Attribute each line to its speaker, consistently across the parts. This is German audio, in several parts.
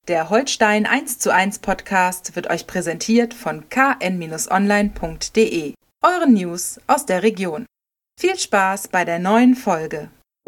Speaker 1: Der Holstein 1:1 Podcast wird euch präsentiert von kn-online.de, euren News aus der Region. Viel Spaß bei der neuen Folge.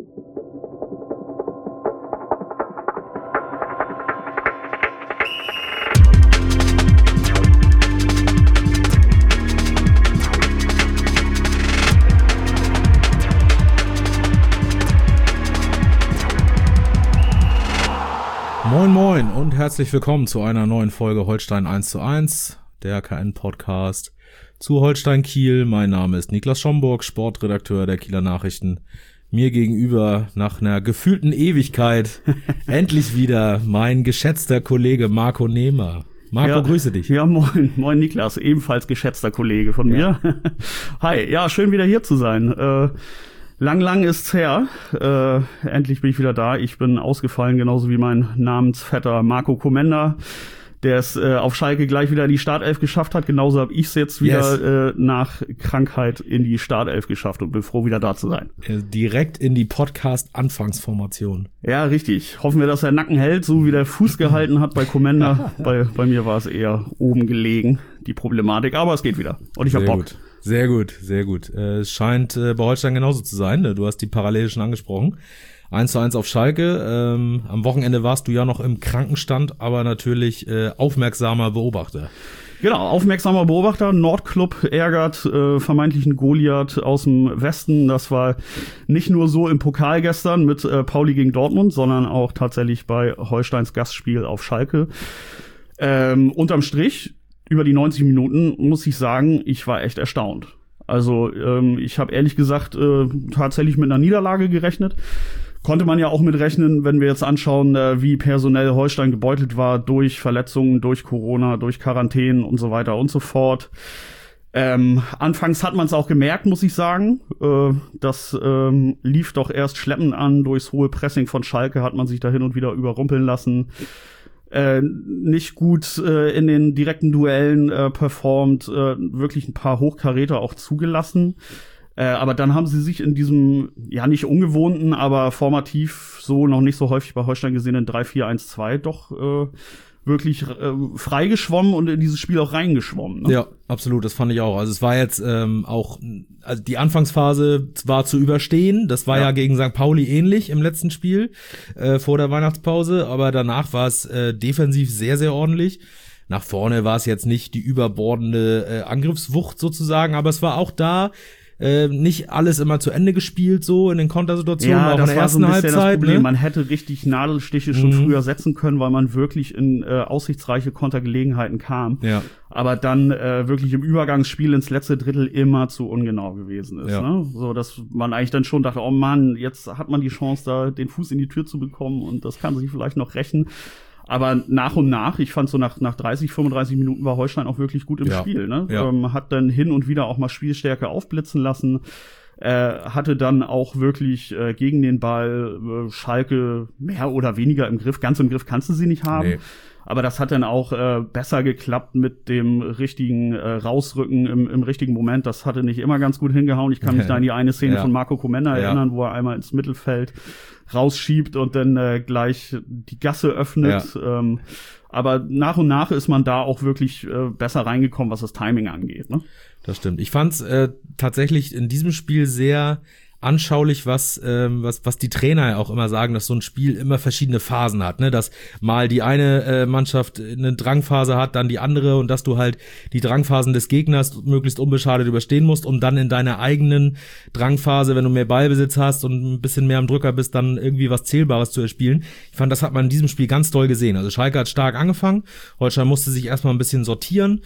Speaker 2: Moin Moin und herzlich willkommen zu einer neuen Folge Holstein 1:1, der KN-Podcast zu Holstein Kiel. Mein Name ist Niklas Schomburg, Sportredakteur der Kieler Nachrichten. Mir gegenüber nach einer gefühlten Ewigkeit endlich wieder mein geschätzter Kollege Marco Nehmer. Marco, grüße dich.
Speaker 3: Ja, moin Niklas, ebenfalls geschätzter Kollege von mir. Hi, ja, schön wieder hier zu sein. Lang ist's her. Endlich bin ich wieder da. Ich bin ausgefallen, genauso wie mein Namensvetter Marco Komenda, der es auf Schalke gleich wieder in die Startelf geschafft hat. Genauso habe ich es jetzt wieder nach Krankheit in die Startelf geschafft und bin froh, wieder da zu sein.
Speaker 2: Direkt in die Podcast-Anfangsformation.
Speaker 3: Ja, richtig. Hoffen wir, dass der Nacken hält, so wie der Fuß gehalten hat bei Komenda. Bei mir war es eher oben gelegen, die Problematik. Aber es geht wieder. Und ich hab Bock.
Speaker 2: Gut. Sehr gut. Es scheint bei Holstein genauso zu sein. Du hast die Parallele schon angesprochen. 1:1 auf Schalke. Am Wochenende warst du ja noch im Krankenstand, aber natürlich aufmerksamer Beobachter.
Speaker 3: Genau, aufmerksamer Beobachter. Nordclub ärgert vermeintlichen Goliath aus dem Westen. Das war nicht nur so im Pokal gestern mit Pauli gegen Dortmund, sondern auch tatsächlich bei Holsteins Gastspiel auf Schalke. Unterm Strich, über die 90 Minuten, muss ich sagen, ich war echt erstaunt. Also ich habe ehrlich gesagt tatsächlich mit einer Niederlage gerechnet. Konnte man ja auch mit rechnen, wenn wir jetzt anschauen, wie personell Holstein gebeutelt war durch Verletzungen, durch Corona, durch Quarantänen und so weiter und so fort. Anfangs hat man es auch gemerkt, muss ich sagen. Das lief doch erst schleppend an. Durchs hohe Pressing von Schalke hat man sich da hin und wieder überrumpeln lassen. Nicht gut in den direkten Duellen performt, wirklich ein paar Hochkaräter auch zugelassen. Aber dann haben sie sich in diesem, ja nicht ungewohnten, aber formativ so noch nicht so häufig bei Holstein gesehenen 3-4-1-2 doch wirklich freigeschwommen und in dieses Spiel auch reingeschwommen. Ne?
Speaker 2: Ja, absolut, das fand ich auch. Also es war jetzt auch, also die Anfangsphase war zu überstehen. Das war ja gegen St. Pauli ähnlich im letzten Spiel vor der Weihnachtspause, aber danach war es defensiv sehr, sehr ordentlich. Nach vorne war es jetzt nicht die überbordende Angriffswucht sozusagen, aber es war auch da nicht alles immer zu Ende gespielt, so in den Kontersituationen, auch in der ersten Halbzeit.
Speaker 3: Das Problem. Man hätte richtig Nadelstiche schon früher setzen können, weil man wirklich in aussichtsreiche Kontergelegenheiten kam. Ja. Aber dann wirklich im Übergangsspiel ins letzte Drittel immer zu ungenau gewesen ist. Ja. Ne? So, dass man eigentlich dann schon dachte, oh Mann, jetzt hat man die Chance, da den Fuß in die Tür zu bekommen und das kann sich vielleicht noch rächen. Aber nach und nach, ich fand so nach 30, 35 Minuten war Holstein auch wirklich gut im Spiel. Ne? Ja. Hat dann hin und wieder auch mal Spielstärke aufblitzen lassen. Hatte dann auch wirklich gegen den Ball Schalke mehr oder weniger im Griff. Ganz im Griff kannst du sie nicht haben. Nee. Aber das hat dann auch besser geklappt mit dem richtigen Rausrücken im richtigen Moment. Das hatte nicht immer ganz gut hingehauen. Ich kann mich da an die eine Szene von Marco Komenda erinnern, wo er einmal ins Mittelfeld rausschiebt und dann gleich die Gasse öffnet. Ja. Aber nach und nach ist man da auch wirklich besser reingekommen, was das Timing angeht. Ne?
Speaker 2: Das stimmt. Ich fand's tatsächlich in diesem Spiel sehr anschaulich, was die Trainer ja auch immer sagen, dass so ein Spiel immer verschiedene Phasen hat, ne, dass mal die eine Mannschaft eine Drangphase hat, dann die andere und dass du halt die Drangphasen des Gegners möglichst unbeschadet überstehen musst, um dann in deiner eigenen Drangphase, wenn du mehr Ballbesitz hast und ein bisschen mehr am Drücker bist, dann irgendwie was Zählbares zu erspielen. Ich fand, das hat man in diesem Spiel ganz doll gesehen. Also Schalke hat stark angefangen, Holstein musste sich erstmal ein bisschen sortieren,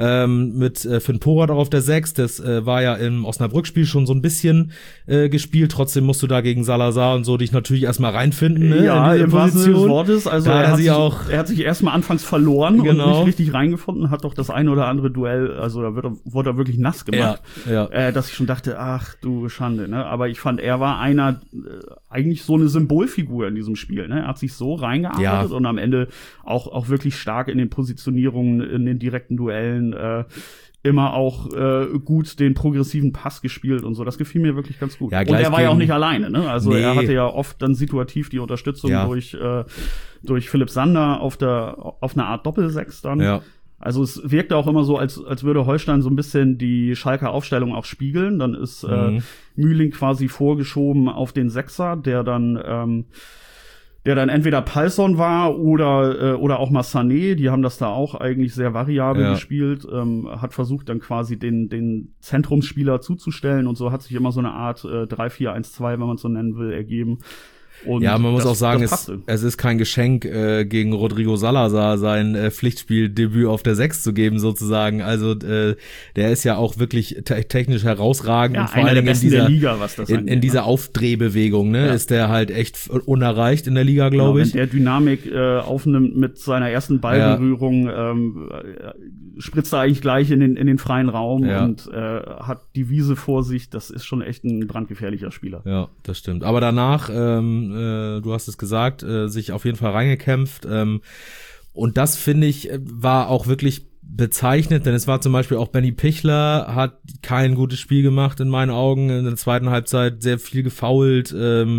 Speaker 2: mit Finn Porat auch auf der 6, das war ja im Osnabrück-Spiel schon so ein bisschen gespielt, trotzdem musst du da gegen Salazar und so dich natürlich erstmal reinfinden, ne,
Speaker 3: ja, im wahrsten Sinne des Wortes, also er hat sich erstmal anfangs verloren und nicht richtig reingefunden, hat doch das eine oder andere Duell, also da wurde er wirklich nass gemacht, dass ich schon dachte, ach du Schande, ne, aber ich fand, er war einer eigentlich so eine Symbolfigur in diesem Spiel. Ne? Er hat sich so reingearbeitet und am Ende auch wirklich stark in den Positionierungen, in den direkten Duellen, immer auch gut den progressiven Pass gespielt und so. Das gefiel mir wirklich ganz gut.
Speaker 2: Ja,
Speaker 3: und er war ja auch nicht alleine. Ne? Also
Speaker 2: nee.
Speaker 3: Er hatte ja oft dann situativ die Unterstützung durch Philipp Sander auf einer Art Doppelsechs dann.
Speaker 2: Ja.
Speaker 3: Also es wirkte auch immer so, als würde Holstein so ein bisschen die Schalker Aufstellung auch spiegeln. Dann ist Mühling quasi vorgeschoben auf den Sechser, der dann entweder Palsson war oder auch mal Sané. Die haben das da auch eigentlich sehr variabel gespielt. Hat versucht dann quasi den Zentrumsspieler zuzustellen und so hat sich immer so eine Art 3-4-1-2, wenn man es so nennen will, ergeben. Und
Speaker 2: ja, man muss auch sagen, es ist kein Geschenk, gegen Rodrigo Salazar sein Pflichtspieldebüt auf der 6 zu geben, sozusagen. Also der ist ja auch wirklich technisch herausragend.
Speaker 3: Ja,
Speaker 2: und vor allem
Speaker 3: in dieser Liga, was das angeht,
Speaker 2: in dieser Aufdrehbewegung, ne, ist der halt echt unerreicht in der Liga, glaube ich.
Speaker 3: Wenn der Dynamik aufnimmt mit seiner ersten Ballberührung, spritzt er eigentlich gleich in den freien Raum und hat die Wiese vor sich. Das ist schon echt ein brandgefährlicher Spieler.
Speaker 2: Ja, das stimmt. Aber danach du hast es gesagt, sich auf jeden Fall reingekämpft. Und das, finde ich, war auch wirklich bezeichnend, denn es war zum Beispiel auch Benny Pichler, hat kein gutes Spiel gemacht in meinen Augen, in der zweiten Halbzeit sehr viel gefoult,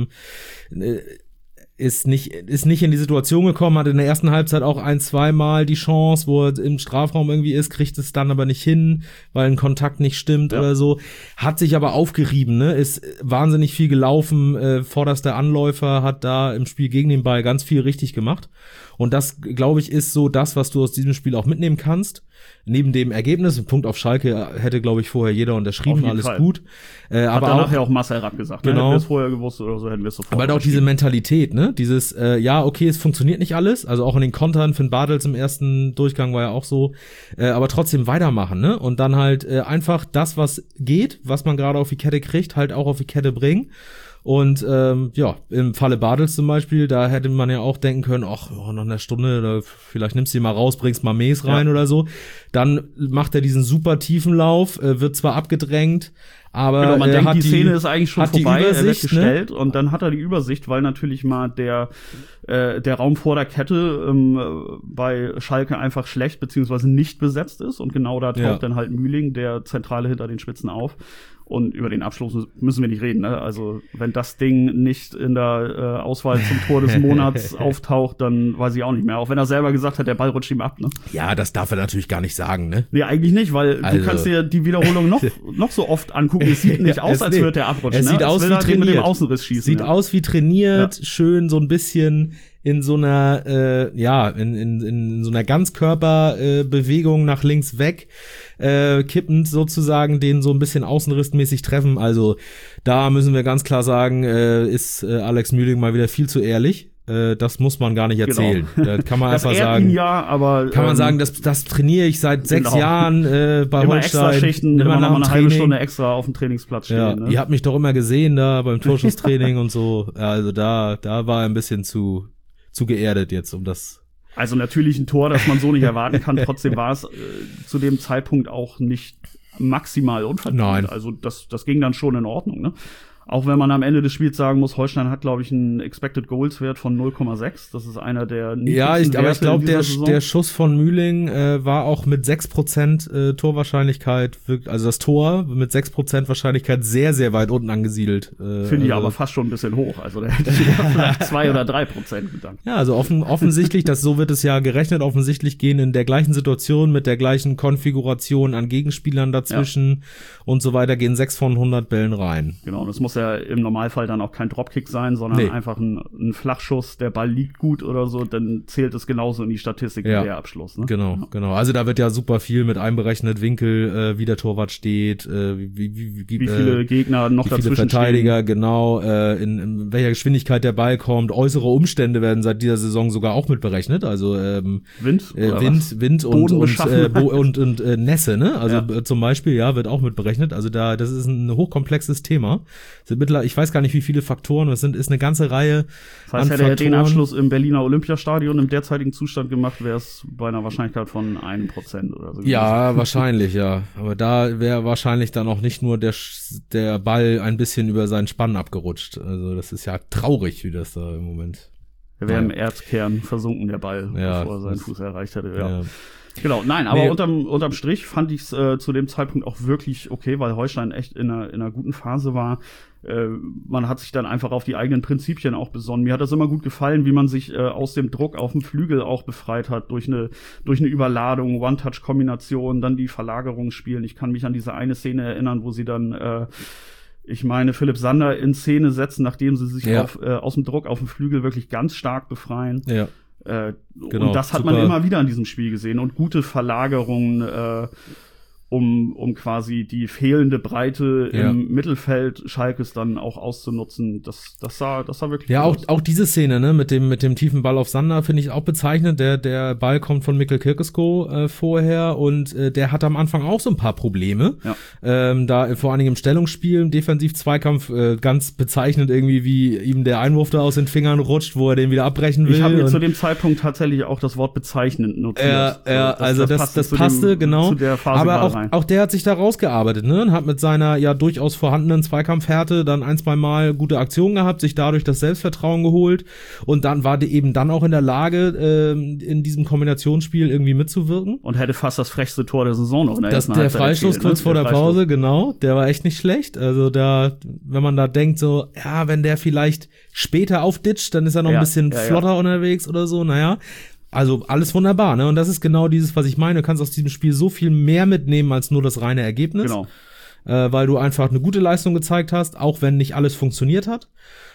Speaker 2: ist nicht in die Situation gekommen, hat in der ersten Halbzeit auch 1-2 Mal die Chance, wo er im Strafraum irgendwie ist, kriegt es dann aber nicht hin, weil ein Kontakt nicht stimmt oder so. Hat sich aber aufgerieben, ne? Ist wahnsinnig viel gelaufen, vorderster Anläufer, hat da im Spiel gegen den Ball ganz viel richtig gemacht. Und das, glaube ich, ist so das, was du aus diesem Spiel auch mitnehmen kannst. Neben dem Ergebnis, ein Punkt auf Schalke hätte, glaube ich, vorher jeder unterschrieben, alles
Speaker 3: Fall.
Speaker 2: Gut.
Speaker 3: Aber danach ja auch Marcel Rapp gesagt.
Speaker 2: Genau.
Speaker 3: Hätten wir es vorher gewusst oder so, hätten wir es sofort.
Speaker 2: Aber halt auch diese Mentalität, ne? Dieses, okay, es funktioniert nicht alles. Also auch in den Kontern, Finn Bartels im ersten Durchgang war ja auch so. Aber trotzdem weitermachen, ne? Und dann halt einfach das, was geht, was man gerade auf die Kette kriegt, halt auch auf die Kette bringen. Und im Falle Bartels zum Beispiel, da hätte man ja auch denken können, ach, noch eine Stunde, oder vielleicht nimmst du ihn mal raus, bringst mal Mees rein oder so. Dann macht er diesen super tiefen Lauf, wird zwar abgedrängt, aber
Speaker 3: genau, man denkt, die Szene ist eigentlich schon vorbei,
Speaker 2: er wird
Speaker 3: gestellt, und dann hat er die Übersicht, weil natürlich mal der Raum vor der Kette bei Schalke einfach schlecht beziehungsweise nicht besetzt ist, und genau da taucht dann halt Mühling, der Zentrale hinter den Spitzen, auf. Und über den Abschluss müssen wir nicht reden, ne? Also wenn das Ding nicht in der Auswahl zum Tor des Monats auftaucht, dann weiß ich auch nicht mehr. Auch wenn er selber gesagt hat, der Ball rutscht ihm ab, ne?
Speaker 2: Ja, das darf er natürlich gar nicht sagen, ne?
Speaker 3: Nee, eigentlich nicht, weil du kannst dir die Wiederholung noch so oft angucken. Es sieht nicht aus, als würde der abrutschen.
Speaker 2: Es sieht aus wie trainiert.
Speaker 3: Mit dem Außenriss schießen.
Speaker 2: Sieht aus wie trainiert, schön so ein bisschen in so einer in so einer Ganzkörperbewegung nach links weg, kippend sozusagen, den so ein bisschen außenrissmäßig treffen. Also da müssen wir ganz klar sagen, ist Alex Mühling mal wieder viel zu ehrlich. Das muss man gar nicht erzählen. Genau. Da kann man einfach sagen, kann man sagen, das trainiere ich seit 6 Jahren bei
Speaker 3: immer
Speaker 2: Holstein.
Speaker 3: Extraschichten, immer noch eine halbe Stunde extra auf dem Trainingsplatz stehen.
Speaker 2: Ja,
Speaker 3: ne?
Speaker 2: Ihr habt mich doch immer gesehen da beim Torschusstraining und so. Also da war er ein bisschen zu geerdet jetzt, um das.
Speaker 3: Also natürlich ein Tor, das man so nicht erwarten kann. Trotzdem war es zu dem Zeitpunkt auch nicht maximal unverdient.
Speaker 2: Nein.
Speaker 3: Also das ging dann schon in Ordnung, ne? Auch wenn man am Ende des Spiels sagen muss, Holstein hat, glaube ich, einen Expected Goals Wert von 0,6. Das ist einer der niedrigsten
Speaker 2: aber ich glaube,
Speaker 3: Werte
Speaker 2: der Schuss von Mühling war auch mit 6% Torwahrscheinlichkeit, also das Tor mit 6% Wahrscheinlichkeit sehr, sehr weit unten angesiedelt.
Speaker 3: Finde ich aber fast schon ein bisschen hoch. Also da hätte ich vielleicht 2 oder 3% gedacht.
Speaker 2: Ja, also offensichtlich, so wird es ja gerechnet, offensichtlich gehen in der gleichen Situation mit der gleichen Konfiguration an Gegenspielern dazwischen und so weiter, gehen 6 von 100 Bällen rein.
Speaker 3: Genau, das muss ja im Normalfall dann auch kein Dropkick sein, sondern einfach ein Flachschuss, der Ball liegt gut oder so, dann zählt es genauso in die Statistik wie der Abschluss. Ne?
Speaker 2: Genau. Also da wird ja super viel mit einberechnet, Winkel, wie der Torwart steht, wie
Speaker 3: viele Gegner noch dazwischen
Speaker 2: viele Verteidiger,
Speaker 3: stehen.
Speaker 2: Genau, in welcher Geschwindigkeit der Ball kommt. Äußere Umstände werden seit dieser Saison sogar auch mit berechnet, also Wind und Nässe, ne? Also zum Beispiel, wird auch mit berechnet. Also das ist ein hochkomplexes Thema. Ich weiß gar nicht, wie viele Faktoren, ist eine ganze Reihe
Speaker 3: das heißt, hätte er den Abschluss im Berliner Olympiastadion im derzeitigen Zustand gemacht, wäre es bei einer Wahrscheinlichkeit von 1% oder so.
Speaker 2: Ja, wahrscheinlich, ja. Aber da wäre wahrscheinlich dann auch nicht nur der Ball ein bisschen über seinen Spann abgerutscht. Also das ist ja traurig, wie das da im Moment.
Speaker 3: Er wäre im Erzkern versunken, der Ball, bevor er seinen Fuß erreicht hätte. Ja. Genau, nein, aber unterm Strich fand ich es zu dem Zeitpunkt auch wirklich okay, weil Holstein echt in einer guten Phase war. Man hat sich dann einfach auf die eigenen Prinzipien auch besonnen. Mir hat das immer gut gefallen, wie man sich aus dem Druck auf dem Flügel auch befreit hat, durch eine Überladung, One-Touch-Kombination, dann die Verlagerung spielen. Ich kann mich an diese eine Szene erinnern, wo sie dann ich meine, Philipp Sander in Szene setzen, nachdem sie sich aus dem Druck auf dem Flügel wirklich ganz stark befreien. Ja. Genau, und das hat man immer wieder in diesem Spiel gesehen. Und gute Verlagerungen, um quasi die fehlende Breite im Mittelfeld Schalkes dann auch auszunutzen. Das sah wirklich
Speaker 2: gut aus. Auch diese Szene, ne, mit dem tiefen Ball auf Sander finde ich auch bezeichnend. Der Ball kommt von Mikkel Kirkesko vorher und der hat am Anfang auch so ein paar Probleme. Ja. Da vor allen Dingen im Stellungsspiel, im Defensiv-Zweikampf, ganz bezeichnend irgendwie, wie ihm der Einwurf da aus den Fingern rutscht, wo er den wieder abbrechen will.
Speaker 3: Ich habe mir zu dem Zeitpunkt tatsächlich auch das Wort bezeichnend notiert.
Speaker 2: Also das passte genau.
Speaker 3: Zu der Phase
Speaker 2: aber auch der hat sich da rausgearbeitet, ne? Und hat mit seiner ja durchaus vorhandenen Zweikampfhärte dann 1-2 Mal gute Aktionen gehabt, sich dadurch das Selbstvertrauen geholt und dann war der eben dann auch in der Lage, in diesem Kombinationsspiel irgendwie mitzuwirken.
Speaker 3: Und hätte fast das frechste Tor der Saison noch.
Speaker 2: Der Freistoß kurz vor der Pause, genau, der war echt nicht schlecht. Also wenn man da denkt so, ja, wenn der vielleicht später aufditscht, dann ist er noch ein bisschen flotter unterwegs oder so, naja. Also alles wunderbar, ne? Und das ist genau dieses, was ich meine. Du kannst aus diesem Spiel so viel mehr mitnehmen als nur das reine Ergebnis.
Speaker 3: Genau.
Speaker 2: Weil du einfach eine gute Leistung gezeigt hast, auch wenn nicht alles funktioniert hat.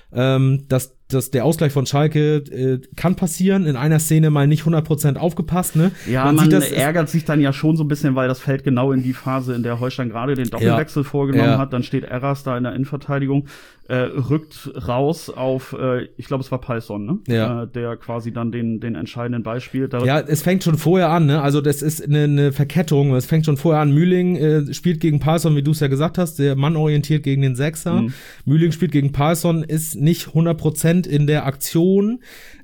Speaker 2: Dass der Ausgleich von Schalke kann passieren, in einer Szene mal nicht 100% aufgepasst, ne?
Speaker 3: Ja, man ärgert sich dann ja schon so ein bisschen, weil das fällt genau in die Phase, in der Holstein gerade den Doppelwechsel vorgenommen hat. Dann steht Erras da in der Innenverteidigung, rückt raus auf, ich glaube, es war Palsson, ne? Ja. Der quasi dann den entscheidenden Ball spielt.
Speaker 2: Ja, es fängt schon vorher an, ne? Also das ist eine Verkettung. Es fängt schon vorher an. Mühling spielt gegen Palsson, wie du es ja gesagt hast, der Mann orientiert gegen den Sechser. Mhm. Mühling spielt gegen Palsson, ist nicht 100% in der Aktion,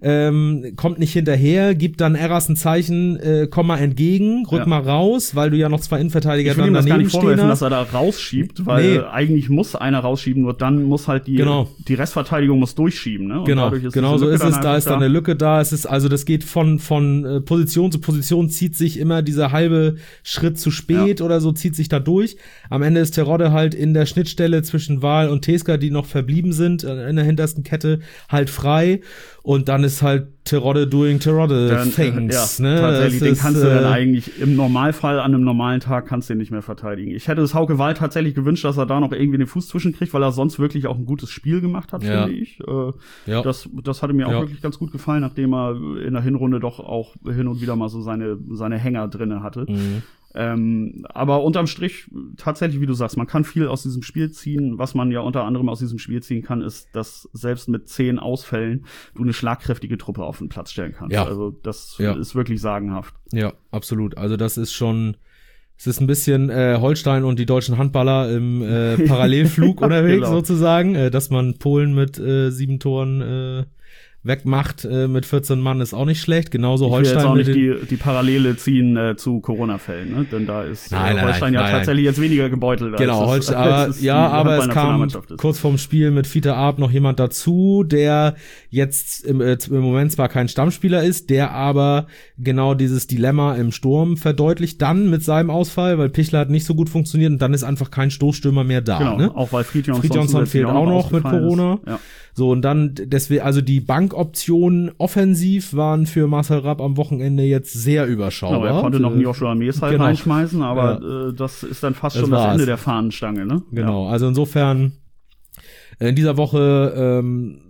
Speaker 2: kommt nicht hinterher, gibt dann Erras ein Zeichen, komm mal entgegen, rück mal raus, weil du ja noch 2 Innenverteidiger dann daneben stehen hast. Ich will ihm das gar nicht vorwerfen,
Speaker 3: dass er da rausschiebt, weil eigentlich muss einer rausschieben, nur dann muss halt die Restverteidigung muss durchschieben, ne? Und
Speaker 2: genau so ist es, da ist dann eine Lücke da, es ist, also das geht von Position zu Position, zieht sich immer dieser halbe Schritt zu spät oder so, zieht sich da durch. Am Ende ist Terodde halt in der Schnittstelle zwischen Wahl und Teska, die noch verblieben sind, in der hintersten Kette, halt frei. Und dann ist halt Terodde doing Terodde things, ne?
Speaker 3: Tatsächlich, den kannst du dann eigentlich im Normalfall an einem normalen Tag kannst du ihn nicht mehr verteidigen. Ich hätte es Hauke Wahl tatsächlich gewünscht, dass er da noch irgendwie den Fuß zwischenkriegt, weil er sonst wirklich auch ein gutes Spiel gemacht hat, finde ich. Das hatte mir auch wirklich ganz gut gefallen, nachdem er in der Hinrunde doch auch hin und wieder mal so seine Hänger drinne hatte. Mhm. Aber unterm Strich, tatsächlich, wie du sagst, man kann viel aus diesem Spiel ziehen. Was man ja unter anderem aus diesem Spiel ziehen kann, ist, dass selbst mit 10 Ausfällen du eine schlagkräftige Truppe auf den Platz stellen kannst. Ja. Also das ist wirklich sagenhaft.
Speaker 2: Ja, absolut. Also das ist schon, es ist ein bisschen Holstein und die deutschen Handballer im Parallelflug unterwegs sozusagen. Dass man Polen mit 7 Toren wegmacht mit 14 Mann ist auch nicht schlecht. Genauso Holstein.
Speaker 3: Ich will jetzt auch nicht die Parallele ziehen zu Corona-Fällen, ne? Denn da ist Holstein tatsächlich jetzt weniger gebeutelt.
Speaker 2: Genau, Holstein, aber es kam kurz vorm Spiel mit Fiete Arp noch jemand dazu, der jetzt im Moment zwar kein Stammspieler ist, der aber genau dieses Dilemma im Sturm verdeutlicht dann mit seinem Ausfall, weil Pichler hat nicht so gut funktioniert und dann ist einfach kein Stoßstürmer mehr da.
Speaker 3: Genau,
Speaker 2: ne?
Speaker 3: Auch weil
Speaker 2: Friedjonsson fehlt auch noch mit Corona. Ja. So, und dann deswegen, also die Bankoptionen offensiv waren für Marcel Rapp am Wochenende jetzt sehr überschaubar.
Speaker 3: Genau, er konnte noch Joshua Mees halt reinschmeißen, aber das ist dann fast schon das Ende der Fahnenstange, ne?
Speaker 2: Genau, also insofern in dieser Woche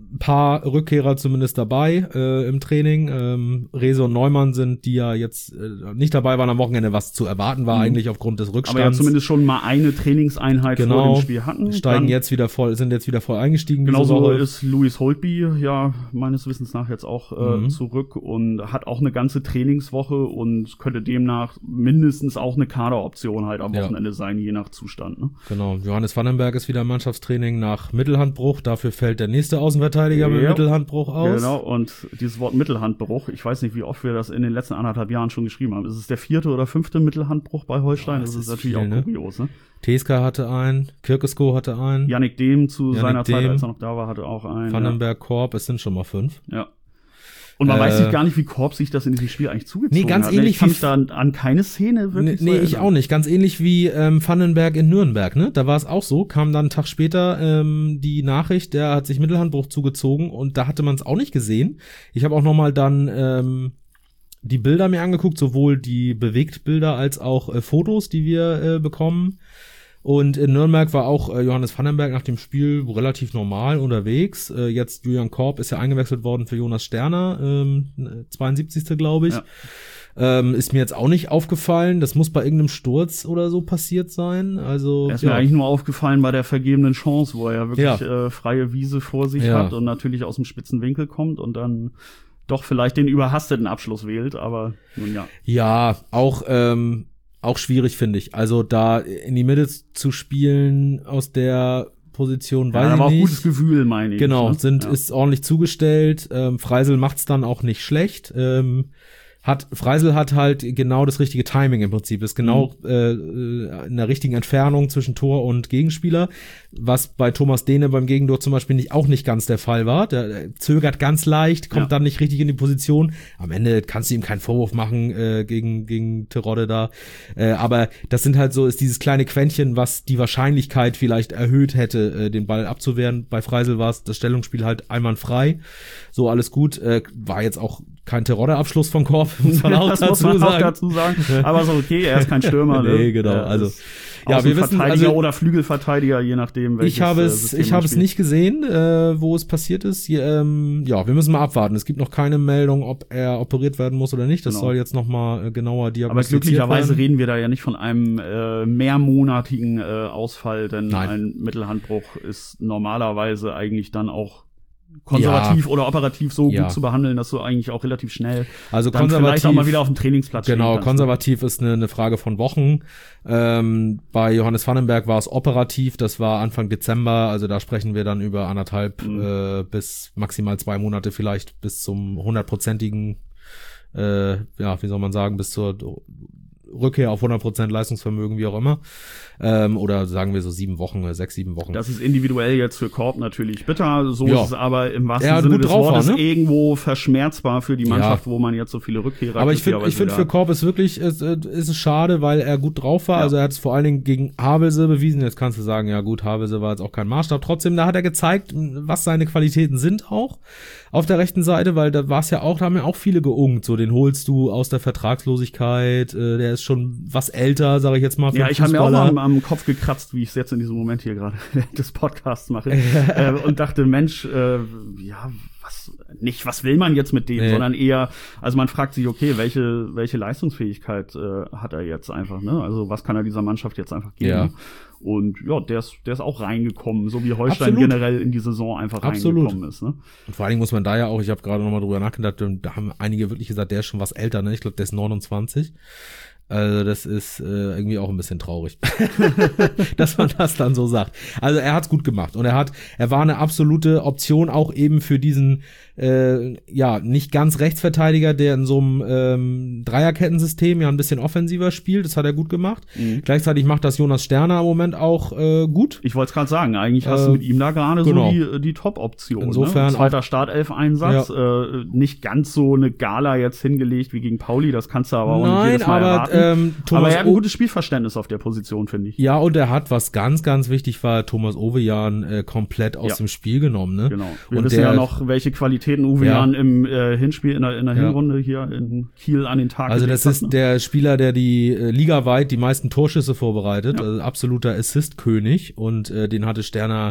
Speaker 2: paar Rückkehrer zumindest dabei im Training. Rehse und Neumann sind, die ja jetzt nicht dabei waren am Wochenende, was zu erwarten war eigentlich aufgrund des Rückstands.
Speaker 3: Aber ja zumindest schon mal eine Trainingseinheit vor dem Spiel hatten.
Speaker 2: Sind jetzt wieder voll eingestiegen.
Speaker 3: Genauso ist Louis Holtby ja meines Wissens nach jetzt auch zurück und hat auch eine ganze Trainingswoche und könnte demnach mindestens auch eine Kaderoption halt am Wochenende sein, je nach Zustand. Ne?
Speaker 2: Genau. Johannes Vandenberg ist wieder im Mannschaftstraining nach Mittelhandbruch. Dafür fällt der nächste Außenverteidiger mit Mittelhandbruch aus.
Speaker 3: Genau. Und dieses Wort Mittelhandbruch, ich weiß nicht, wie oft wir das in den letzten 1,5 Jahren schon geschrieben haben. Ist es der 4. oder 5. Mittelhandbruch bei Holstein? Das ist natürlich viel, auch kurios, ne?
Speaker 2: Teska hatte einen, Kirkesko hatte einen.
Speaker 3: Yannick Dehm seiner Zeit, als er noch da war, hatte auch einen.
Speaker 2: Vandenberg, Korb, es sind schon mal 5.
Speaker 3: Ja. Und man weiß nicht gar nicht, wie Korb sich das in diesem Spiel eigentlich zugezogen hat.
Speaker 2: Ganz ähnlich.
Speaker 3: Ich kann mich da an keine Szene wirklich
Speaker 2: Nee, ich auch nicht. Ganz ähnlich wie Vandenberg in Nürnberg, ne? Da war es auch so, kam dann einen Tag später die Nachricht, der hat sich Mittelhandbruch zugezogen und da hatte man es auch nicht gesehen. Ich habe auch nochmal dann die Bilder mir angeguckt, sowohl die Bewegtbilder als auch Fotos, die wir bekommen. Und in Nürnberg war auch Johannes Vandenberg nach dem Spiel relativ normal unterwegs. Jetzt Julian Korb ist ja eingewechselt worden für Jonas Sterner, 72. glaube ich. Ja. Ist mir jetzt auch nicht aufgefallen. Das muss bei irgendeinem Sturz oder so passiert sein. Also
Speaker 3: er ist mir eigentlich nur aufgefallen bei der vergebenen Chance, wo er ja wirklich freie Wiese vor sich hat und natürlich aus dem spitzen Winkel kommt und dann doch vielleicht den überhasteten Abschluss wählt. Aber nun ja.
Speaker 2: Ja, auch schwierig, finde ich. Also da in die Mitte zu spielen aus der Position, weiß ich nicht.
Speaker 3: Aber auch gutes Gefühl, meine ich.
Speaker 2: Genau, ist ordentlich zugestellt. Freisel macht's dann auch nicht schlecht. Freisel hat halt genau das richtige Timing im Prinzip, ist genau in der richtigen Entfernung zwischen Tor und Gegenspieler, was bei Thomas Dehne beim Gegentor zum Beispiel auch nicht ganz der Fall war. Der zögert ganz leicht, kommt dann nicht richtig in die Position. Am Ende kannst du ihm keinen Vorwurf machen gegen Terodde da. Aber das sind halt so, ist dieses kleine Quäntchen, was die Wahrscheinlichkeit vielleicht erhöht hätte, den Ball abzuwehren. Bei Freisel war es das Stellungsspiel halt einwandfrei. So, alles gut. War jetzt auch kein Terodde-Abschluss von Korb, muss man auch dazu sagen.
Speaker 3: Aber so okay, er ist kein Stürmer. Ne?
Speaker 2: Nee, genau. Also
Speaker 3: ja, wir wissen oder Flügelverteidiger, je nachdem welches.
Speaker 2: Ich habe es nicht gesehen, wo es passiert ist. Wir müssen mal abwarten. Es gibt noch keine Meldung, ob er operiert werden muss oder nicht. Das soll jetzt noch mal genauer diagnostiziert werden.
Speaker 3: Aber glücklicherweise reden wir da ja nicht von einem mehrmonatigen Ausfall, denn ein Mittelhandbruch ist normalerweise eigentlich dann auch konservativ oder operativ so gut zu behandeln, dass du eigentlich auch relativ schnell
Speaker 2: dann
Speaker 3: konservativ vielleicht auch mal wieder auf dem Trainingsplatz
Speaker 2: genau, konservativ ist eine Frage von Wochen. Bei Johannes Vandenberg war es operativ, das war Anfang Dezember, also da sprechen wir dann über 1,5 bis maximal 2 Monate vielleicht bis zum 100-prozentigen, wie soll man sagen, bis zur Rückkehr auf 100% Leistungsvermögen, wie auch immer. Oder sagen wir so 7 Wochen, 6, 7 Wochen.
Speaker 3: Das ist individuell jetzt für Korb natürlich bitter. So ist es aber im wahrsten Sinne des Wortes irgendwo verschmerzbar für die Mannschaft, wo man jetzt so viele Rückkehrer hat.
Speaker 2: Aber ich finde für Korb ist wirklich, ist es schade, weil er gut drauf war. Ja. Also er hat es vor allen Dingen gegen Havelse bewiesen. Jetzt kannst du sagen, ja gut, Havelse war jetzt auch kein Maßstab. Trotzdem, da hat er gezeigt, was seine Qualitäten sind auch auf der rechten Seite, weil da war es ja auch, da haben ja auch viele geungt. So, den holst du aus der Vertragslosigkeit, der ist schon was älter, sage ich jetzt mal.
Speaker 3: Ja, ich habe mir auch mal am Kopf gekratzt, wie ich es jetzt in diesem Moment hier gerade des Podcasts mache und dachte, Mensch, was will man jetzt mit dem, sondern eher, also man fragt sich, okay, welche Leistungsfähigkeit hat er jetzt einfach, ne? Also was kann er dieser Mannschaft jetzt einfach geben? Ja. Und ja, der ist auch reingekommen, so wie Holstein generell in die Saison einfach reingekommen ist. Ne?
Speaker 2: Und vor allen Dingen muss man da ja auch, ich habe gerade nochmal drüber nachgedacht, da haben einige wirklich gesagt, der ist schon was älter, ne? Ich glaube, der ist 29. Also das ist irgendwie auch ein bisschen traurig, dass man das dann so sagt. Also er hat's gut gemacht und er war eine absolute Option auch eben für diesen nicht ganz Rechtsverteidiger, der in so einem Dreierkettensystem ja ein bisschen offensiver spielt. Das hat er gut gemacht. Mhm. Gleichzeitig macht das Jonas Sterner im Moment auch gut.
Speaker 3: Ich wollte es gerade sagen, eigentlich hast du mit ihm da gerade so die Top-Option.
Speaker 2: Insofern
Speaker 3: ne? Zweiter Startelf-Einsatz, nicht ganz so eine Gala jetzt hingelegt wie gegen Pauli, das kannst du aber auch nicht jedes Mal erwarten. Aber er hat ein gutes Spielverständnis auf der Position, finde ich.
Speaker 2: Ja, und er hat, was ganz, ganz wichtig war, Thomas Ovejan komplett aus dem Spiel genommen. Ne?
Speaker 3: Genau. Wir wissen ja noch, welche Qualitäten Ovejan im Hinspiel in der Hinrunde hier in Kiel an den Tag
Speaker 2: also das ist der Spieler, der die ligaweit die meisten Torschüsse vorbereitet, also absoluter Assist-König und den hatte Sterner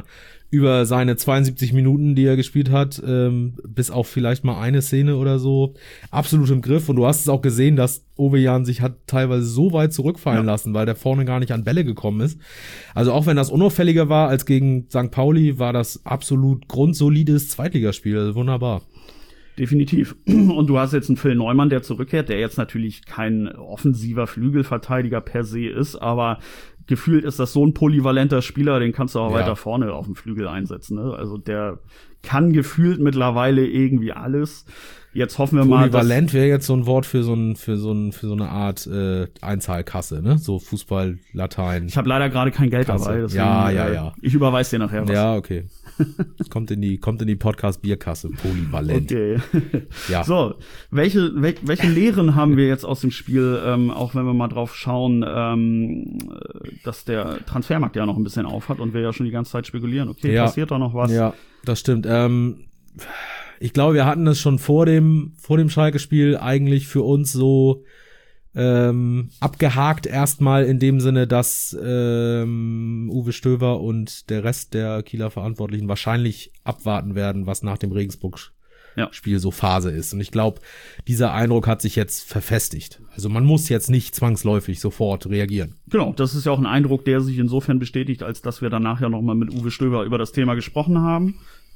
Speaker 2: über seine 72 Minuten, die er gespielt hat, bis auf vielleicht mal eine Szene oder so, absolut im Griff. Und du hast es auch gesehen, dass Ovejan sich hat teilweise so weit zurückfallen lassen, weil der vorne gar nicht an Bälle gekommen ist. Also auch wenn das unauffälliger war als gegen St. Pauli, war das absolut grundsolides Zweitligaspiel. Also wunderbar.
Speaker 3: Definitiv. Und du hast jetzt einen Phil Neumann, der zurückkehrt, der jetzt natürlich kein offensiver Flügelverteidiger per se ist, aber gefühlt ist das so ein polyvalenter Spieler, den kannst du auch weiter vorne auf dem Flügel einsetzen. Ne? Also der kann gefühlt mittlerweile irgendwie alles. Jetzt hoffen wir mal,
Speaker 2: polyvalent wäre jetzt so ein Wort für so eine Art Einzahlkasse, ne? So Fußball-Latein.
Speaker 3: Ich habe leider gerade kein Geld dabei. Deswegen,
Speaker 2: ja.
Speaker 3: Ich überweise dir nachher was.
Speaker 2: Ja, okay. kommt in die Podcast-Bierkasse, polyvalent.
Speaker 3: Okay.
Speaker 2: Ja.
Speaker 3: So, welche Lehren haben wir jetzt aus dem Spiel, auch wenn wir mal drauf schauen, dass der Transfermarkt ja noch ein bisschen auf hat und wir ja schon die ganze Zeit spekulieren, okay, passiert da noch was?
Speaker 2: Ja, das stimmt. Ich glaube, wir hatten das schon vor dem Schalke-Spiel eigentlich für uns so abgehakt erstmal in dem Sinne, dass Uwe Stöver und der Rest der Kieler Verantwortlichen wahrscheinlich abwarten werden, was nach dem Regensburg-Spiel so Phase ist. Und ich glaube, dieser Eindruck hat sich jetzt verfestigt. Also man muss jetzt nicht zwangsläufig sofort reagieren.
Speaker 3: Genau, das ist ja auch ein Eindruck, der sich insofern bestätigt, als dass wir danach ja nochmal mit Uwe Stöver über das Thema gesprochen haben.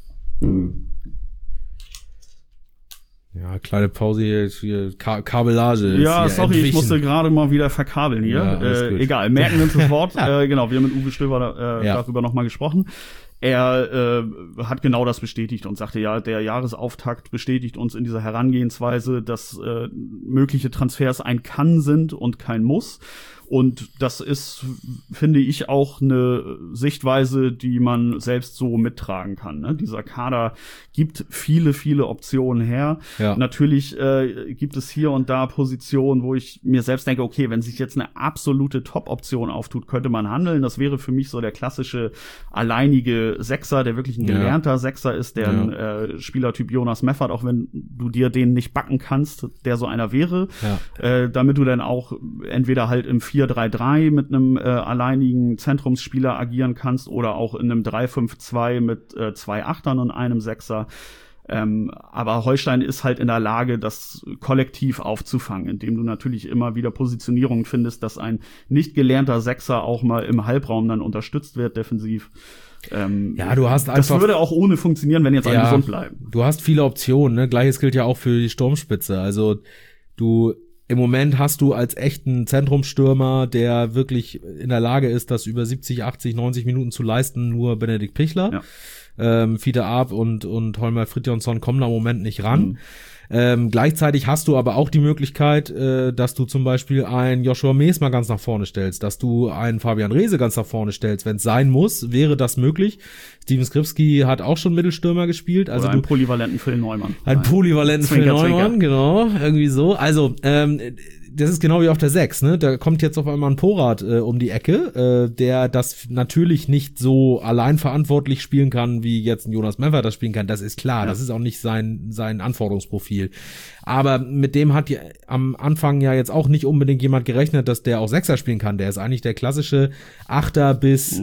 Speaker 2: Ja, kleine Pause hier, Kabellage.
Speaker 3: Ja, sorry, ich musste gerade mal wieder verkabeln hier.
Speaker 2: Ja,
Speaker 3: egal, merken wir uns das Wort. Genau, wir haben mit Uwe Stöver darüber nochmal gesprochen. Er hat genau das bestätigt und sagte, ja, der Jahresauftakt bestätigt uns in dieser Herangehensweise, dass mögliche Transfers ein Kann sind und kein Muss. Und das ist, finde ich, auch eine Sichtweise, die man selbst so mittragen kann. Ne? Dieser Kader gibt viele, viele Optionen her. Ja. Natürlich gibt es hier und da Positionen, wo ich mir selbst denke, okay, wenn sich jetzt eine absolute Top-Option auftut, könnte man handeln. Das wäre für mich so der klassische alleinige Sechser, der wirklich ein gelernter Sechser ist, der ein Spielertyp Jonas Meffert, auch wenn du dir den nicht backen kannst, der so einer wäre, damit du dann auch entweder halt im 4-3-3 mit einem alleinigen Zentrumsspieler agieren kannst oder auch in einem 3-5-2 mit 2 Achtern und einem Sechser. Aber Holstein ist halt in der Lage, das kollektiv aufzufangen, indem du natürlich immer wieder Positionierungen findest, dass ein nicht gelernter Sechser auch mal im Halbraum dann unterstützt wird, defensiv.
Speaker 2: Du hast einfach.
Speaker 3: Das würde auch ohne funktionieren, wenn jetzt alle gesund bleiben.
Speaker 2: Du hast viele Optionen, ne? Gleiches gilt ja auch für die Sturmspitze. Also im Moment hast du als echten Zentrumsstürmer, der wirklich in der Lage ist, das über 70, 80, 90 Minuten zu leisten, nur Benedikt Pichler. Ja. Fiete Arp und Holmer Fridjonsson kommen da im Moment nicht ran. Gleichzeitig hast du aber auch die Möglichkeit, dass du zum Beispiel einen Joshua Mees mal ganz nach vorne stellst, dass du einen Fabian Reese ganz nach vorne stellst. Wenn es sein muss, wäre das möglich. Steven Skripski hat auch schon Mittelstürmer gespielt. Also
Speaker 3: einen polyvalenten Phil Neumann.
Speaker 2: Einen polyvalenten Phil Neumann, genau, irgendwie so. Also, das ist genau wie auf der 6, ne? Da kommt jetzt auf einmal ein Porat um die Ecke, der das natürlich nicht so allein verantwortlich spielen kann, wie jetzt ein Jonas Meffert das spielen kann. Das ist klar. Ja. Das ist auch nicht sein Anforderungsprofil. Aber mit dem hat am Anfang ja jetzt auch nicht unbedingt jemand gerechnet, dass der auch Sechser spielen kann. Der ist eigentlich der klassische Achter bis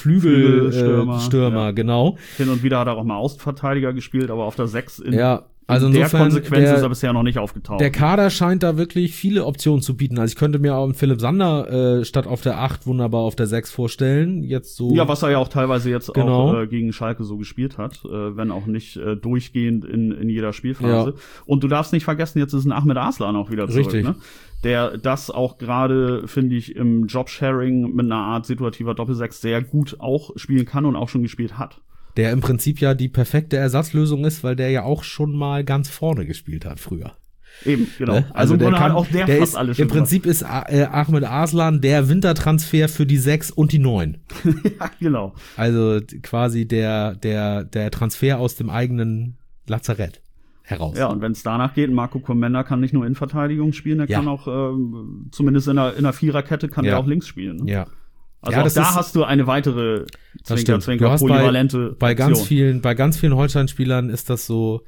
Speaker 2: Flügelstürmer, genau.
Speaker 3: Hin und wieder hat er auch mal Außenverteidiger gespielt, aber auf der 6
Speaker 2: also
Speaker 3: in der Konsequenz ist er bisher noch nicht aufgetaucht.
Speaker 2: Der Kader scheint da wirklich viele Optionen zu bieten. Also ich könnte mir auch einen Philipp Sander statt auf der 8 wunderbar auf der 6 vorstellen. Jetzt so.
Speaker 3: Ja, was er ja auch teilweise jetzt auch gegen Schalke so gespielt hat, wenn auch nicht durchgehend in jeder Spielphase. Ja. Und du darfst nicht vergessen, jetzt ist ein Ahmed Arslan auch wieder zurück.
Speaker 2: Richtig.
Speaker 3: Ne? Der das auch gerade, finde ich, im Jobsharing mit einer Art situativer Doppelsechs sehr gut auch spielen kann und auch schon gespielt hat.
Speaker 2: Der im Prinzip ja die perfekte Ersatzlösung ist, weil der ja auch schon mal ganz vorne gespielt hat früher.
Speaker 3: Eben, genau. Also der kann auch der fast alles schon.
Speaker 2: Im Prinzip ist Ahmed Arslan der Wintertransfer für die 6 und die 9.
Speaker 3: Ja, genau.
Speaker 2: Also quasi der Transfer aus dem eigenen Lazarett heraus.
Speaker 3: Ja, und wenn es danach geht, Marco Comenda kann nicht nur Innenverteidigung spielen, er kann auch zumindest in einer Viererkette kann er auch links spielen. Ne?
Speaker 2: Ja.
Speaker 3: Also auch da hast du eine weitere Zwinker, polyvalente
Speaker 2: bei ganz vielen Holstein-Spielern ist das so,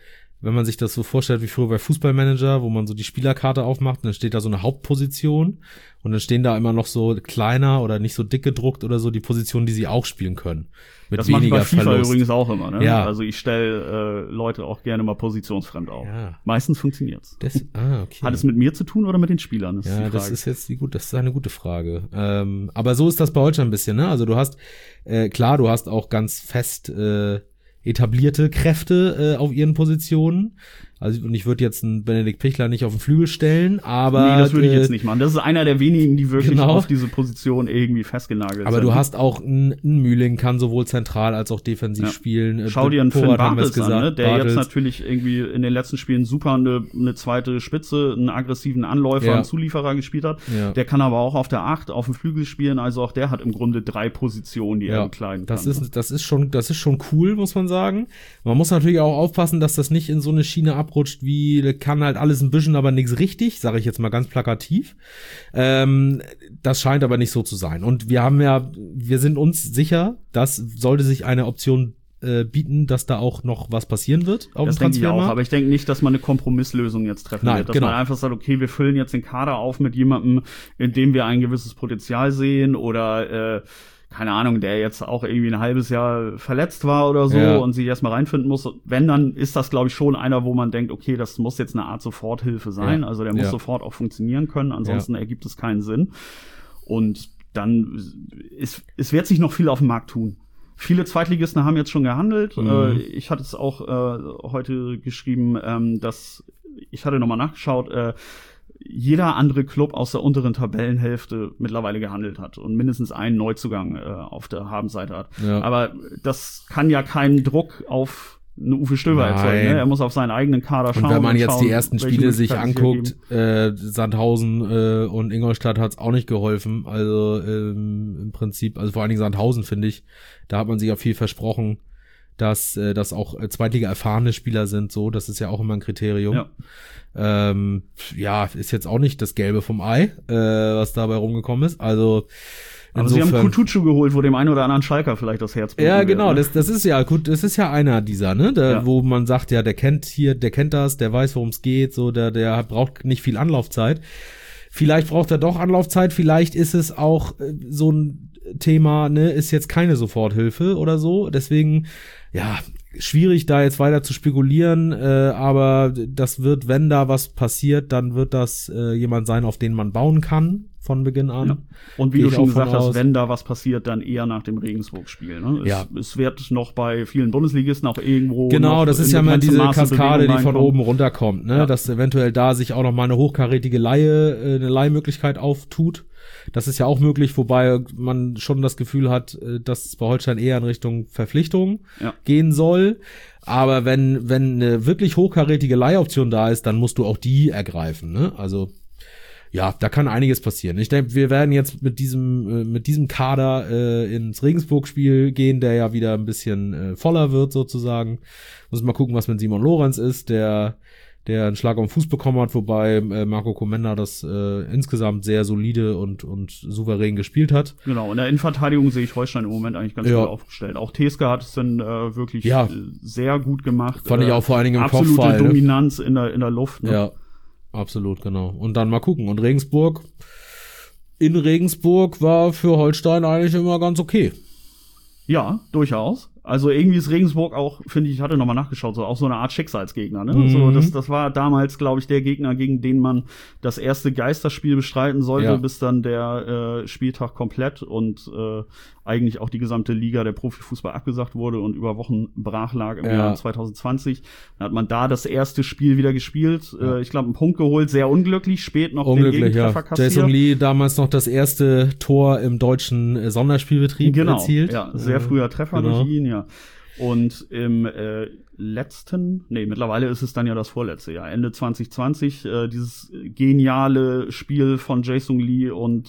Speaker 2: wenn man sich das so vorstellt wie früher bei Fußballmanager, wo man so die Spielerkarte aufmacht, und dann steht da so eine Hauptposition und dann stehen da immer noch so kleiner oder nicht so dick gedruckt oder so die Positionen, die sie auch spielen können. Mit
Speaker 3: das mache ich bei FIFA
Speaker 2: Verlust.
Speaker 3: übrigens auch immer, ne?
Speaker 2: Ja.
Speaker 3: Also ich stelle Leute auch gerne mal positionsfremd auf.
Speaker 2: Ja.
Speaker 3: Meistens funktioniert's.
Speaker 2: Okay.
Speaker 3: Hat es mit mir zu tun oder mit den Spielern? Das ist die Frage.
Speaker 2: Das ist eine gute Frage. Aber so ist das bei Holstein ein bisschen, ne? Also du hast, klar, du hast auch ganz fest etablierte Kräfte auf ihren Positionen. Also, und ich würde jetzt einen Benedikt Pichler nicht auf den Flügel stellen, aber...
Speaker 3: Nee, das würde ich jetzt nicht machen. Das ist einer der wenigen, die wirklich
Speaker 2: genau.
Speaker 3: auf diese Position irgendwie festgenagelt sind.
Speaker 2: Aber du hast auch einen Mühling, kann sowohl zentral als auch defensiv spielen.
Speaker 3: Schau dir einen Finn Bartels an, ne? Der
Speaker 2: Bartels.
Speaker 3: jetzt natürlich irgendwie in den letzten Spielen super eine zweite Spitze, einen aggressiven Anläufer, einen Zulieferer gespielt hat. Ja. Der kann aber auch auf der 8, auf dem Flügel spielen. Also auch der hat im Grunde 3 Positionen, die er bekleiden kann.
Speaker 2: Das ist schon cool, muss man sagen. Man muss natürlich auch aufpassen, dass das nicht in so eine Schiene abrutscht, wie kann halt alles ein bisschen, aber nichts richtig, sage ich jetzt mal ganz plakativ. Das scheint aber nicht so zu sein. Und wir sind uns sicher, dass sollte sich eine Option bieten, dass da auch noch was passieren wird auf dem Transfermarkt. Das denke ich auch,
Speaker 3: aber ich denke nicht, dass man eine Kompromisslösung jetzt treffen wird. Dass man einfach sagt, okay, wir füllen jetzt den Kader auf mit jemandem, in dem wir ein gewisses Potenzial sehen oder keine Ahnung, der jetzt auch irgendwie ein halbes Jahr verletzt war oder so und sich erstmal reinfinden muss. Wenn, dann ist das, glaube ich, schon einer, wo man denkt, okay, das muss jetzt eine Art Soforthilfe sein. Ja. Also der muss sofort auch funktionieren können, ansonsten ergibt es keinen Sinn. Und dann, es wird sich noch viel auf dem Markt tun. Viele Zweitligisten haben jetzt schon gehandelt. Ich hatte es auch heute geschrieben, dass ich hatte nochmal nachgeschaut, jeder andere Club aus der unteren Tabellenhälfte mittlerweile gehandelt hat und mindestens einen Neuzugang auf der Habenseite hat. Ja. Aber das kann ja keinen Druck auf eine Uwe Stöber erzeugen. Ne? Er muss auf seinen eigenen Kader schauen.
Speaker 2: Und wenn man jetzt die ersten Spiele sich anguckt, Sandhausen und Ingolstadt hat's auch nicht geholfen. Also im Prinzip, also vor allen Dingen Sandhausen, finde ich, da hat man sich ja viel versprochen, dass das auch Zweitliga erfahrene Spieler sind. So, das ist ja auch immer ein Kriterium. Ist jetzt auch nicht das Gelbe vom Ei, was dabei rumgekommen ist. Also
Speaker 3: aber sie haben Kutucu geholt, wo dem einen oder anderen Schalker vielleicht das Herz
Speaker 2: blutet. Ja, genau, wird, ne? das ist ja gut, das ist ja einer dieser, ne, wo man sagt, ja, der kennt das, der weiß, worum es geht, so, der braucht nicht viel Anlaufzeit. Vielleicht braucht er doch Anlaufzeit, vielleicht ist es auch so ein Thema, ne, ist jetzt keine Soforthilfe oder so, deswegen, ja, schwierig da jetzt weiter zu spekulieren, aber das wird, wenn da was passiert, dann wird das jemand sein, auf den man bauen kann von Beginn an. Ja.
Speaker 3: Und wie du schon gesagt hast, wenn da was passiert, dann eher nach dem Regensburg-Spiel. Ne? Es wird noch bei vielen Bundesligisten auch irgendwo
Speaker 2: genau, das ist ja mal diese Kaskade, die von oben runterkommt, ne? Dass eventuell da sich auch noch mal eine hochkarätige eine Leihmöglichkeit auftut. Das ist ja auch möglich, wobei man schon das Gefühl hat, dass es bei Holstein eher in Richtung Verpflichtung gehen soll. Aber wenn eine wirklich hochkarätige Leihoption da ist, dann musst du auch die ergreifen, ne? Also ja, da kann einiges passieren. Ich denke, wir werden jetzt mit diesem Kader ins Regensburg-Spiel gehen, der ja wieder ein bisschen voller wird sozusagen. Muss mal gucken, was mit Simon Lorenz ist, der einen Schlag auf den Fuß bekommen hat, wobei Marco Komenda das insgesamt sehr solide und souverän gespielt hat.
Speaker 3: Genau, in der Innenverteidigung sehe ich Holstein im Moment eigentlich ganz gut aufgestellt. Auch Teska hat es dann wirklich sehr gut gemacht.
Speaker 2: Fand ich auch vor allen Dingen im
Speaker 3: Kopfball. Absolute
Speaker 2: Kopfball,
Speaker 3: Dominanz in der Luft. Ne?
Speaker 2: Ja, absolut, genau. Und dann mal gucken. Und Regensburg war für Holstein eigentlich immer ganz okay.
Speaker 3: Ja, durchaus. Also irgendwie ist Regensburg auch, finde ich hatte nochmal nachgeschaut, so auch so eine Art Schicksalsgegner, ne?
Speaker 2: Mhm.
Speaker 3: So, das war damals, glaube ich, der Gegner, gegen den man das erste Geisterspiel bestreiten sollte, bis dann der Spieltag komplett und eigentlich auch die gesamte Liga der Profifußball abgesagt wurde und über Wochen brach lag im Jahr 2020. Dann hat man da das erste Spiel wieder gespielt. Ich glaube, einen Punkt geholt, sehr unglücklich, spät noch den Gegentreffer kassiert.
Speaker 2: Jason Lee damals noch das erste Tor im deutschen Sonderspielbetrieb erzielt.
Speaker 3: Ja, sehr früher Treffer durch ihn, ja. Und im mittlerweile ist es dann ja das vorletzte Jahr, Ende 2020, dieses geniale Spiel von Jason Lee und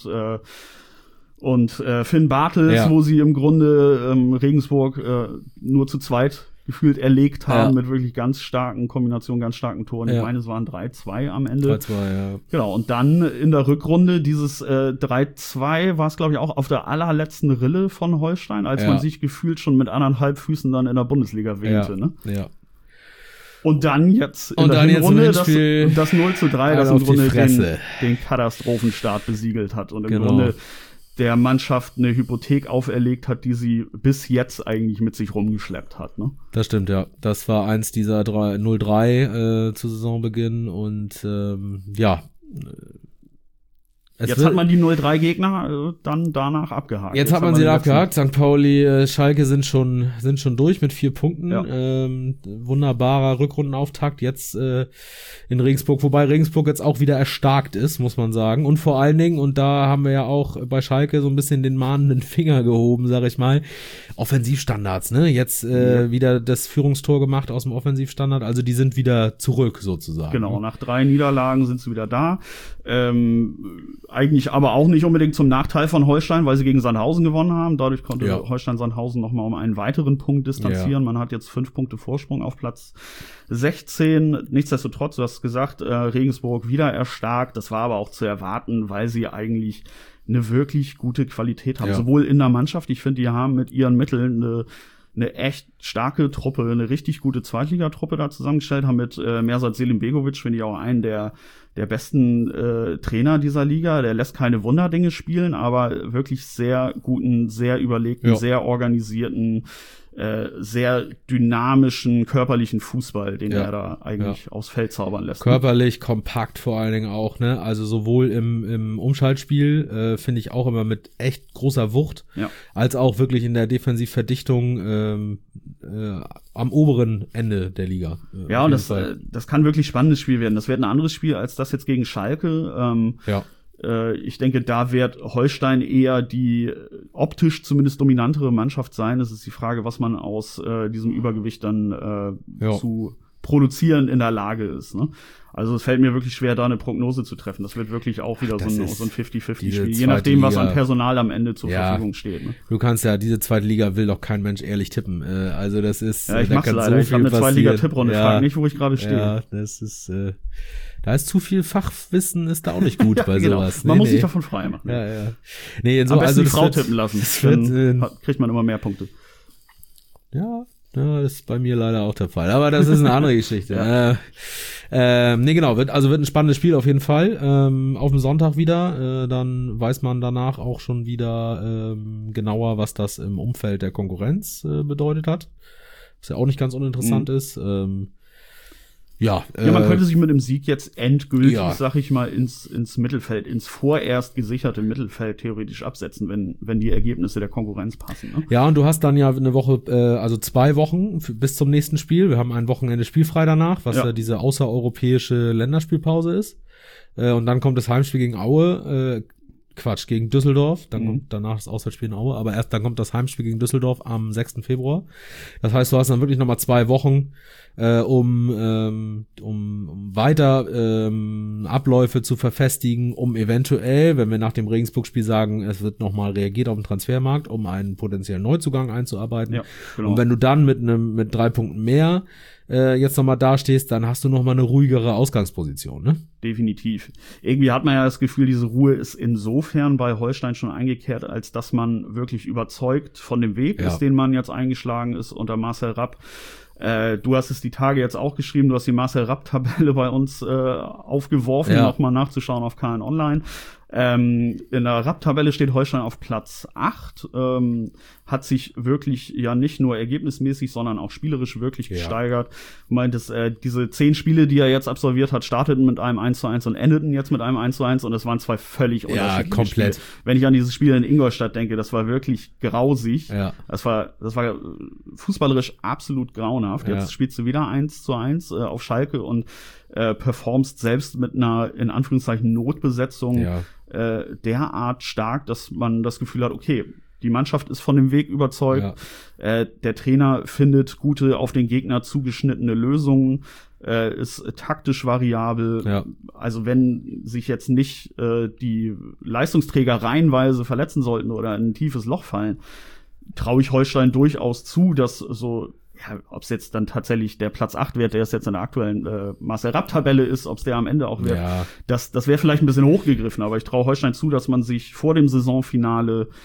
Speaker 3: Finn Bartels, wo sie im Grunde Regensburg nur zu zweit gefühlt erlegt haben mit wirklich ganz starken Kombinationen, ganz starken Toren. Ich meine, es waren 3-2 am Ende.
Speaker 2: 3-2, ja.
Speaker 3: Genau, und dann in der Rückrunde dieses 3-2 war es, glaube ich, auch auf der allerletzten Rille von Holstein, als man sich gefühlt schon mit 1,5 Füßen dann in der Bundesliga wähnte. Ne?
Speaker 2: Ja.
Speaker 3: Und dann jetzt in der Hinrunde das 0:3, das im Grunde den Katastrophenstart besiegelt hat und im Grunde der Mannschaft eine Hypothek auferlegt hat, die sie bis jetzt eigentlich mit sich rumgeschleppt hat. Ne?
Speaker 2: Das stimmt, ja. Das war eins dieser 0:3 zu Saisonbeginn und
Speaker 3: jetzt hat man die 0:3 dann danach abgehakt.
Speaker 2: Jetzt hat man sie abgehakt. St. Pauli, Schalke sind schon durch mit 4 Punkten. Ja. Wunderbarer Rückrundenauftakt jetzt in Regensburg, wobei Regensburg jetzt auch wieder erstarkt ist, muss man sagen. Und vor allen Dingen, und da haben wir ja auch bei Schalke so ein bisschen den mahnenden Finger gehoben, sag ich mal, Offensivstandards, ne? Jetzt wieder das Führungstor gemacht aus dem Offensivstandard, also die sind wieder zurück sozusagen.
Speaker 3: Genau, nach 3 Niederlagen sind sie wieder da. Eigentlich aber auch nicht unbedingt zum Nachteil von Holstein, weil sie gegen Sandhausen gewonnen haben. Dadurch konnte Holstein Sandhausen nochmal um einen weiteren Punkt distanzieren. Ja. Man hat jetzt 5 Punkte Vorsprung auf Platz 16. Nichtsdestotrotz, du hast gesagt, Regensburg wieder erstarkt. Das war aber auch zu erwarten, weil sie eigentlich eine wirklich gute Qualität haben. Ja. Sowohl in der Mannschaft, ich finde, die haben mit ihren Mitteln eine echt starke Truppe, eine richtig gute Zweitligatruppe da zusammengestellt, haben mit Mersat Selimbegovic, finde ich auch einen der besten Trainer dieser Liga. Der lässt keine Wunderdinge spielen, aber wirklich sehr guten, sehr überlegten, sehr organisierten, sehr dynamischen, körperlichen Fußball, den er da eigentlich aufs Feld zaubern lässt.
Speaker 2: Körperlich, kompakt vor allen Dingen auch, ne? Also sowohl im Umschaltspiel, finde ich auch immer mit echt großer Wucht, als auch wirklich in der Defensivverdichtung am oberen Ende der Liga.
Speaker 3: Ja, und das kann wirklich spannendes Spiel werden. Das wird ein anderes Spiel als das jetzt gegen Schalke. Ich denke, da wird Holstein eher die optisch zumindest dominantere Mannschaft sein. Es ist die Frage, was man aus diesem Übergewicht dann zu produzieren in der Lage ist. Ne? Also es fällt mir wirklich schwer, da eine Prognose zu treffen. Das wird wirklich auch wieder so ein 50-50-Spiel, je nachdem, was an Personal am Ende zur Verfügung steht. Ne?
Speaker 2: Du kannst diese zweite Liga will doch kein Mensch ehrlich tippen. Also das ist
Speaker 3: ich mach's leider. Ich habe eine Zweitliga-Tipprunde. Frag nicht, wo ich gerade stehe.
Speaker 2: Ja, das ist da ist zu viel Fachwissen, ist da auch nicht gut bei sowas.
Speaker 3: Man muss sich davon frei machen.
Speaker 2: Ja. Nee,
Speaker 3: am besten die Frau tippen lassen. Dann kriegt man immer mehr Punkte.
Speaker 2: Ja, das ist bei mir leider auch der Fall. Aber das ist eine andere Geschichte. Genau, wird ein spannendes Spiel auf jeden Fall. Auf dem Sonntag wieder. Dann weiß man danach auch schon wieder genauer, was das im Umfeld der Konkurrenz bedeutet hat. Was ja auch nicht ganz uninteressant ist.
Speaker 3: Man könnte sich mit dem Sieg jetzt endgültig, sag ich mal, ins Mittelfeld, ins vorerst gesicherte Mittelfeld theoretisch absetzen, wenn die Ergebnisse der Konkurrenz passen. Ne?
Speaker 2: Ja, und du hast dann ja eine Woche, also 2 Wochen bis zum nächsten Spiel. Wir haben ein Wochenende spielfrei danach, was ja diese außereuropäische Länderspielpause ist. Und dann kommt das Heimspiel gegen Aue, gegen Düsseldorf, dann kommt danach das Auswärtsspiel in Aue, aber erst dann kommt das Heimspiel gegen Düsseldorf am 6. Februar. Das heißt, du hast dann wirklich nochmal 2 Wochen, um weiter Abläufe zu verfestigen, um eventuell, wenn wir nach dem Regensburg-Spiel sagen, es wird nochmal reagiert auf den Transfermarkt, um einen potenziellen Neuzugang einzuarbeiten. Ja, genau. Und wenn du dann mit 3 Punkten mehr jetzt nochmal dastehst, dann hast du nochmal eine ruhigere Ausgangsposition, ne?
Speaker 3: Definitiv. Irgendwie hat man ja das Gefühl, diese Ruhe ist insofern bei Holstein schon eingekehrt, als dass man wirklich überzeugt von dem Weg ist, den man jetzt eingeschlagen ist unter Marcel Rapp. Du hast es die Tage jetzt auch geschrieben, du hast die Marcel Rapp-Tabelle bei uns aufgeworfen, nochmal nachzuschauen auf KN Online. In der Rapp-Tabelle steht Holstein auf Platz 8, hat sich wirklich ja nicht nur ergebnismäßig, sondern auch spielerisch wirklich gesteigert. Du meintest, diese 10 Spiele, die er jetzt absolviert hat, starteten mit einem 1:1 und endeten jetzt mit einem 1:1 und es waren 2 völlig unterschiedliche
Speaker 2: komplett
Speaker 3: Spiele. Wenn ich an dieses Spiel in Ingolstadt denke, das war wirklich grausig. Ja. Das war fußballerisch absolut grauenhaft. Jetzt spielst du wieder 1:1 auf Schalke und performst selbst mit einer, in Anführungszeichen, Notbesetzung derart stark, dass man das Gefühl hat, okay, die Mannschaft ist von dem Weg überzeugt, der Trainer findet gute, auf den Gegner zugeschnittene Lösungen, ist taktisch variabel. Ja. Also wenn sich jetzt nicht die Leistungsträger reihenweise verletzen sollten oder in ein tiefes Loch fallen, traue ich Holstein durchaus zu, dass so, ob es jetzt dann tatsächlich der Platz 8 wird, der es jetzt in der aktuellen Marcel Rapp-Tabelle ist, ob es der am Ende auch wird, das wäre vielleicht ein bisschen hochgegriffen, aber ich traue Holstein zu, dass man sich vor dem Saisonfinale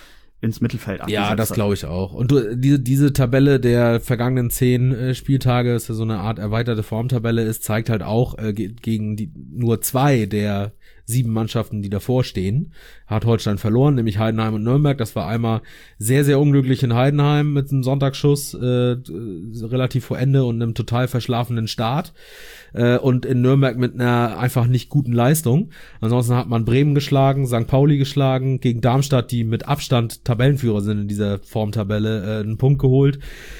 Speaker 3: ins Mittelfeld abgesetzt
Speaker 2: Ja, das
Speaker 3: hat.
Speaker 2: glaube ich auch. Und diese Tabelle der vergangenen 10 Spieltage, ist ja so eine Art erweiterte Formtabelle ist, zeigt halt auch gegen nur 2 der 7 Mannschaften, die davor stehen, hat Holstein verloren, nämlich Heidenheim und Nürnberg. Das war einmal sehr, sehr unglücklich in Heidenheim mit einem Sonntagsschuss relativ vor Ende und einem total verschlafenen Start. Und in Nürnberg mit einer einfach nicht guten Leistung. Ansonsten hat man Bremen geschlagen, St. Pauli geschlagen, gegen Darmstadt, die mit Abstand Tabellenführer sind in dieser Formtabelle, einen Punkt geholt.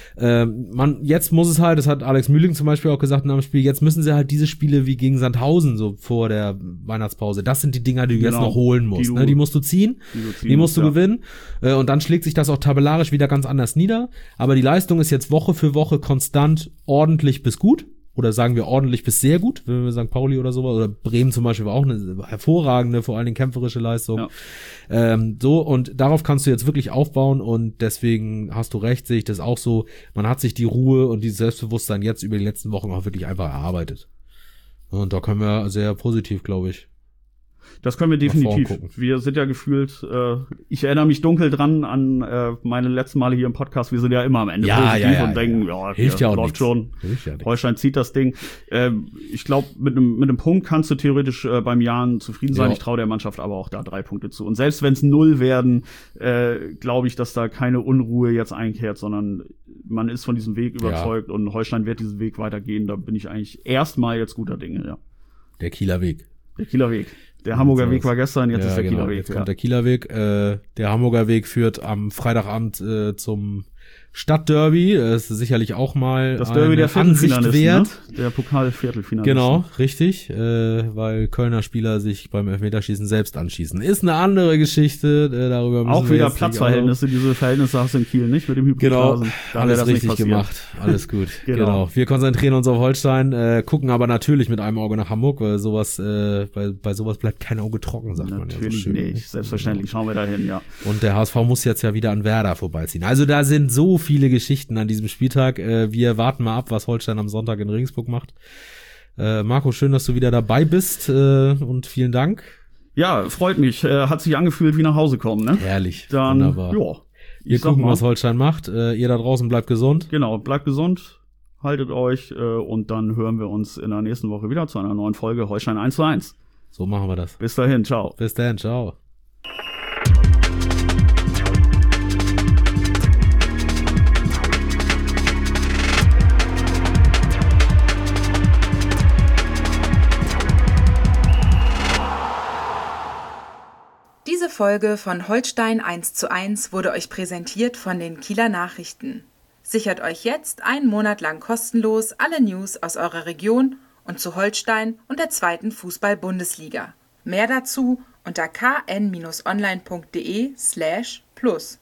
Speaker 2: Jetzt muss es halt, das hat Alex Mühling zum Beispiel auch gesagt nach dem Spiel, jetzt müssen sie halt diese Spiele wie gegen Sandhausen so vor der Weihnachtspause, das sind die Dinger, die du jetzt noch holen musst. Die musst du ziehen, die musst du gewinnen. Und dann schlägt sich das auch tabellarisch wieder ganz anders nieder. Aber die Leistung ist jetzt Woche für Woche konstant ordentlich bis gut. Oder sagen wir ordentlich bis sehr gut, wenn wir St. Pauli oder sowas, oder Bremen zum Beispiel war auch eine hervorragende, vor allen Dingen kämpferische Leistung. Ja. Und darauf kannst du jetzt wirklich aufbauen und deswegen hast du recht, sehe ich das auch so, man hat sich die Ruhe und dieses Selbstbewusstsein jetzt über die letzten Wochen auch wirklich einfach erarbeitet. Und da können wir sehr positiv, glaube ich.
Speaker 3: Das können wir definitiv. Wir sind ja gefühlt, ich erinnere mich dunkel dran an meine letzten Male hier im Podcast. Wir sind ja immer am Ende positiv und denken,
Speaker 2: hilft ja auch
Speaker 3: läuft schon. Holstein zieht das Ding. Ich glaube, mit einem Punkt kannst du theoretisch beim Jahren zufrieden sein. Ja. Ich traue der Mannschaft aber auch da 3 Punkte zu. Und selbst wenn es 0 werden, glaube ich, dass da keine Unruhe jetzt einkehrt, sondern man ist von diesem Weg überzeugt und Holstein wird diesen Weg weitergehen. Da bin ich eigentlich erstmal jetzt guter Dinge, ja.
Speaker 2: Der Kieler Weg.
Speaker 3: Der Hamburger Weg war gestern, jetzt ist der Kieler Weg.
Speaker 2: Jetzt kommt der Kieler Weg. Der Hamburger Weg führt am Freitagabend zum Stadtderby. Ist sicherlich auch mal
Speaker 3: das Derby der
Speaker 2: Ansicht wert.
Speaker 3: Ne? Der Pokal-Viertelfinalist.
Speaker 2: Genau, richtig. Weil Kölner Spieler sich beim Elfmeterschießen selbst anschießen. Ist eine andere Geschichte. Darüber müssen
Speaker 3: auch wieder Platzverhältnisse. Diese Verhältnisse hast du in Kiel nicht mit dem Hybridrasen.
Speaker 2: Genau, da alles richtig gemacht. Alles gut. Genau. Wir konzentrieren uns auf Holstein, gucken aber natürlich mit einem Auge nach Hamburg, weil sowas, bei sowas bleibt kein Auge trocken, sagt man ja so schön.
Speaker 3: Natürlich nicht. Selbstverständlich schauen wir dahin, ja.
Speaker 2: Und der HSV muss jetzt ja wieder an Werder vorbeiziehen. Also da sind so viele Geschichten an diesem Spieltag. Wir warten mal ab, was Holstein am Sonntag in Regensburg macht. Marco, schön, dass du wieder dabei bist und vielen Dank.
Speaker 3: Ja, freut mich. Hat sich angefühlt wie nach Hause kommen, ne?
Speaker 2: Herrlich.
Speaker 3: Dann,
Speaker 2: wunderbar.
Speaker 3: Ja.
Speaker 2: Wir gucken, was Holstein macht. Ihr da draußen bleibt gesund.
Speaker 3: Genau, bleibt gesund. Haltet euch und dann hören wir uns in der nächsten Woche wieder zu einer neuen Folge Holstein 1:1.
Speaker 2: So machen wir das.
Speaker 3: Bis dahin, ciao.
Speaker 2: Bis dahin, ciao.
Speaker 1: Diese Folge von Holstein 1:1 wurde euch präsentiert von den Kieler Nachrichten. Sichert euch jetzt einen Monat lang kostenlos alle News aus eurer Region und zu Holstein und der 2. Fußball-Bundesliga. Mehr dazu unter kn-online.de/plus.